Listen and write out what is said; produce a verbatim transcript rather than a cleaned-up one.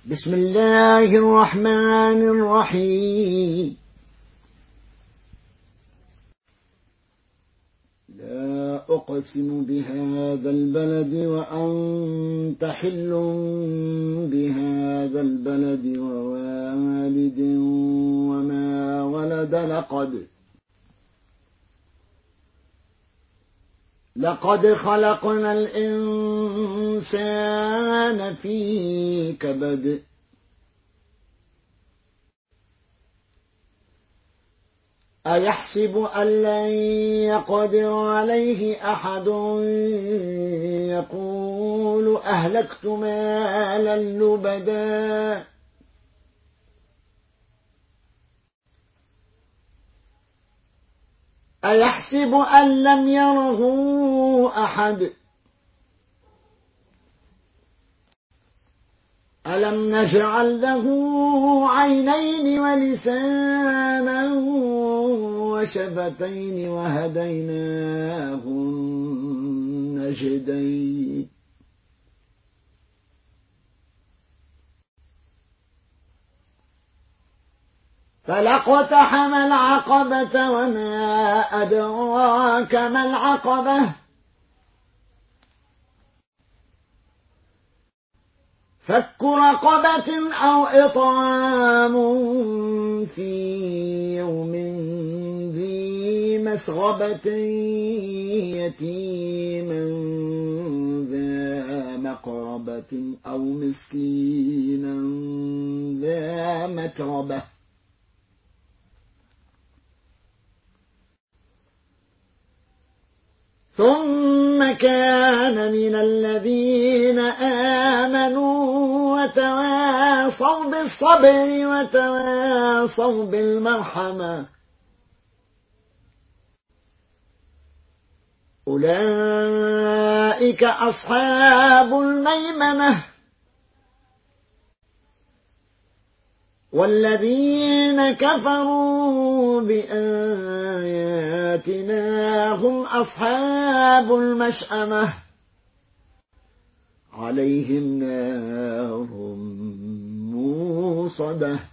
بسم الله الرحمن الرحيم. لا أقسم بهذا البلد وأنت حل بهذا البلد ووالد وما ولد لقد لقد خلقنا الإنسان في كبد أيحسب أن لن يقدر عليه أحد يقول أهلكت مالا لبدا أيحسب أن لم يره أحد ألم نجعل له عينين ولسانا وشفتين وهديناه النجدين فلاقتحم العقبة وما أدراك ما العقبة فك رقبة أو إطعام في يوم ذي مسغبة يتيما ذا مقربة أو مسكينا ذا متربة ثم كان من الذين آمنوا وتواصوا بالصبر وتواصوا بالمرحمة أولئك أصحاب الميمنة والذين كفروا بآياتنا هم أصحاب المشأمة عليهم نار موصدة